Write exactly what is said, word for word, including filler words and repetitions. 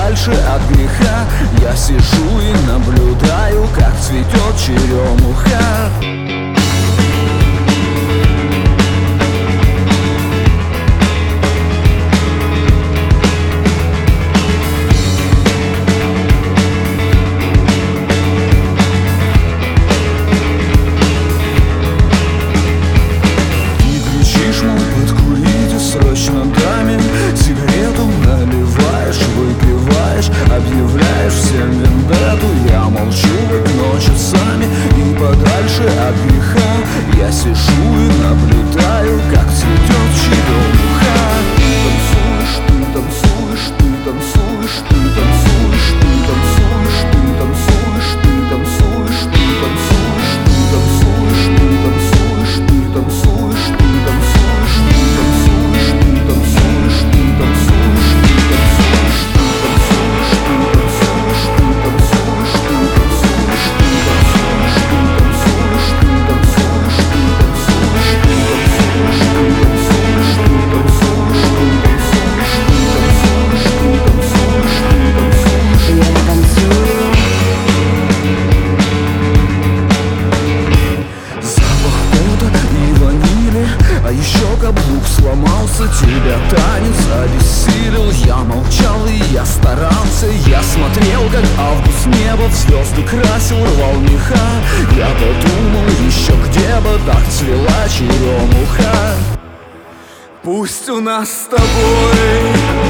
подальше от греха. Я сижу и наблюдаю, как цветет черемуха. Срочно даме сигарету наливаешь, выпиваешь, объявляешь всем вендетту. Я молчу в окно часами и подальше от греха. Я сижу и наблюдаю, как цветет черемуха. Ты танцуешь, ты танцуешь, ты танцуешь, ты танцуешь, ты танцуешь, ты танцуешь, ты танцуешь, ты танцуешь, ты танцуешь, ты танцуешь, ты танцуешь, ты танцуешь, ты танцуешь. А еще каблук сломался, тебя танец обессилел. Я молчал и я старался, я смотрел, как август небо в звезды красил, рвал меха. Я подумал еще, где бы так цвела черемуха. Пусть у нас с тобой